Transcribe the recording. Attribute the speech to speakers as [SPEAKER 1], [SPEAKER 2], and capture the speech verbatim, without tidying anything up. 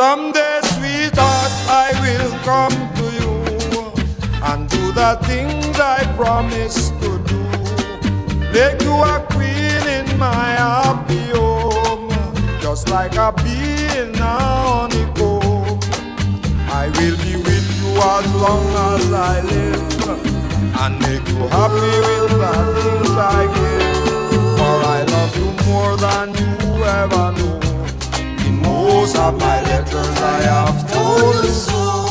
[SPEAKER 1] Someday, sweetheart, I will come to you and do the things I promised to do. Make you a queen in my happy home, just like a bee in a honeycomb. I will be with you as long as I live, and make you happy with the things I give. For I love you more than you ever know. In most of my letters I have told you so.